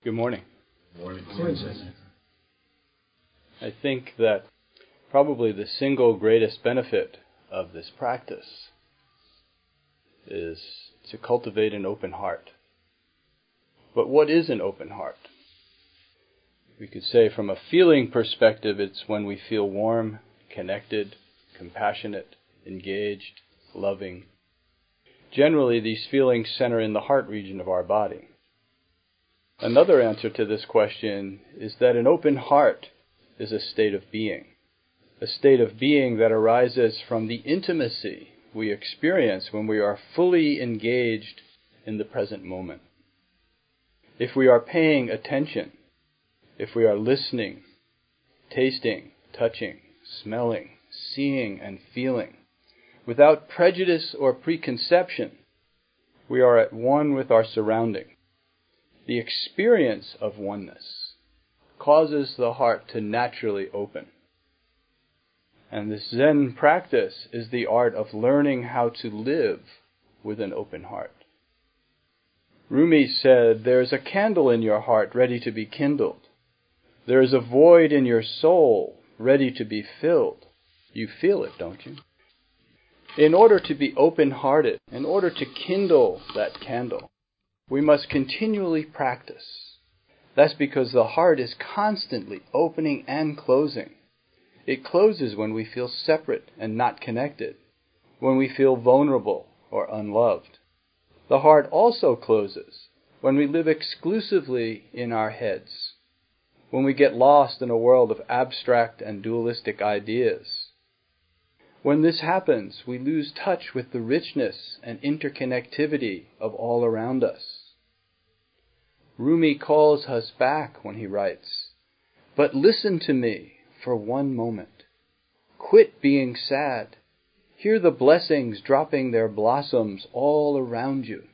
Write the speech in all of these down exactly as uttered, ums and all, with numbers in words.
Good morning. Morning. Morning. I think that probably the single greatest benefit of this practice is to cultivate an open heart. But what is an open heart? We could say from a feeling perspective, it's when we feel warm, connected, compassionate, engaged, loving. Generally, these feelings center in the heart region of our body. Another answer to this question is that an open heart is a state of being, a state of being that arises from the intimacy we experience when we are fully engaged in the present moment. If we are paying attention, if we are listening, tasting, touching, smelling, seeing, and feeling, without prejudice or preconception, we are at one with our surrounding. The experience of oneness causes the heart to naturally open. And this Zen practice is the art of learning how to live with an open heart. Rumi said, "There is a candle in your heart ready to be kindled. There is a void in your soul ready to be filled." You feel it, don't you? In order to be open-hearted, in order to kindle that candle, we must continually practice. That's because the heart is constantly opening and closing. It closes when we feel separate and not connected, when we feel vulnerable or unloved. The heart also closes when we live exclusively in our heads, when we get lost in a world of abstract and dualistic ideas. When this happens, we lose touch with the richness and interconnectivity of all around us. Rumi calls us back when he writes, "But listen to me for one moment. Quit being sad. Hear the blessings dropping their blossoms all around you."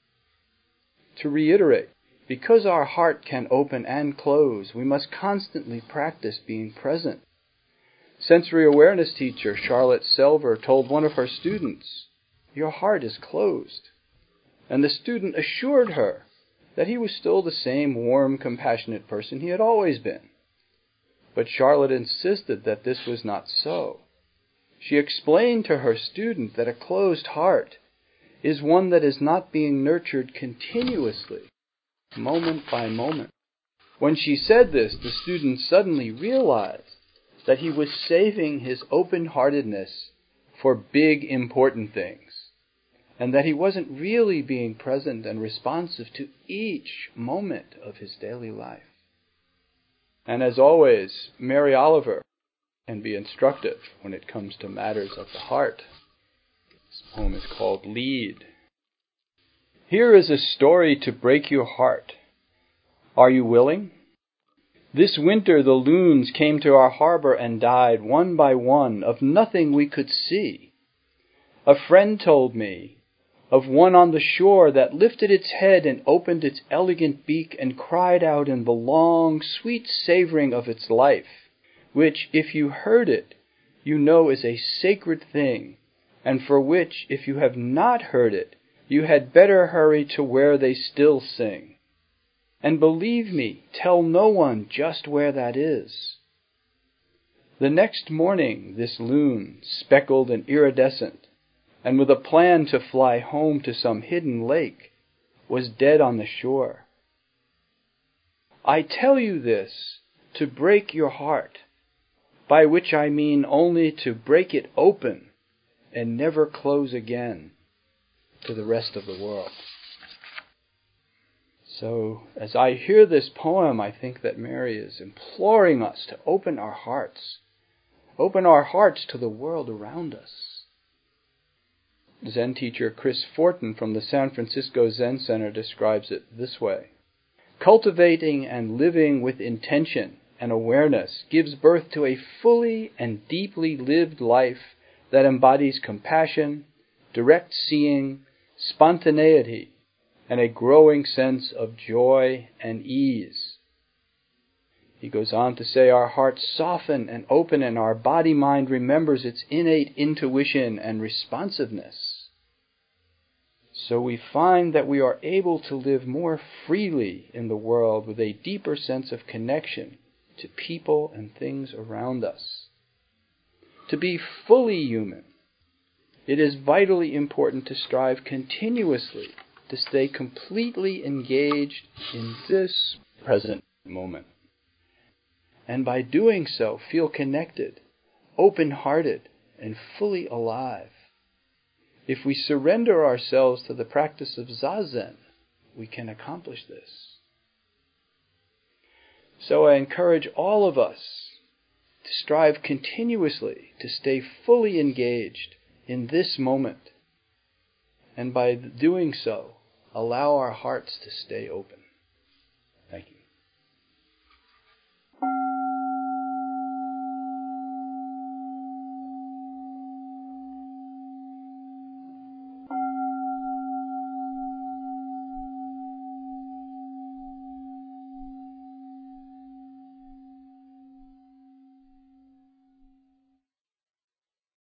To reiterate, because our heart can open and close, we must constantly practice being present. Sensory awareness teacher Charlotte Selver told one of her students, "Your heart is closed." And the student assured her that he was still the same warm, compassionate person he had always been. But Charlotte insisted that this was not so. She explained to her student that a closed heart is one that is not being nurtured continuously, moment by moment. When she said this, the student suddenly realized that he was saving his open-heartedness for big, important things, and that he wasn't really being present and responsive to each moment of his daily life. And as always, Mary Oliver can be instructive when it comes to matters of the heart. This poem is called Lead. Here is a story to break your heart. Are you willing? This winter the loons came to our harbor and died one by one of nothing we could see. A friend told me of one on the shore that lifted its head and opened its elegant beak and cried out in the long, sweet savoring of its life, which, if you heard it, you know is a sacred thing, and for which, if you have not heard it, you had better hurry to where they still sing. And believe me, tell no one just where that is. The next morning, this loon, speckled and iridescent, and with a plan to fly home to some hidden lake, was dead on the shore. I tell you this to break your heart, by which I mean only to break it open and never close again to the rest of the world. So, as I hear this poem, I think that Mary is imploring us to open our hearts, open our hearts to the world around us. Zen teacher Chris Fortin from the San Francisco Zen Center describes it this way: cultivating and living with intention and awareness gives birth to a fully and deeply lived life that embodies compassion, direct seeing, spontaneity, and a growing sense of joy and ease. He goes on to say our hearts soften and open and our body-mind remembers its innate intuition and responsiveness. So we find that we are able to live more freely in the world with a deeper sense of connection to people and things around us. To be fully human, it is vitally important to strive continuously to stay completely engaged in this present moment. And by doing so, feel connected, open-hearted, and fully alive. If we surrender ourselves to the practice of Zazen, we can accomplish this. So I encourage all of us to strive continuously to stay fully engaged in this moment, and by doing so, allow our hearts to stay open. Thank you.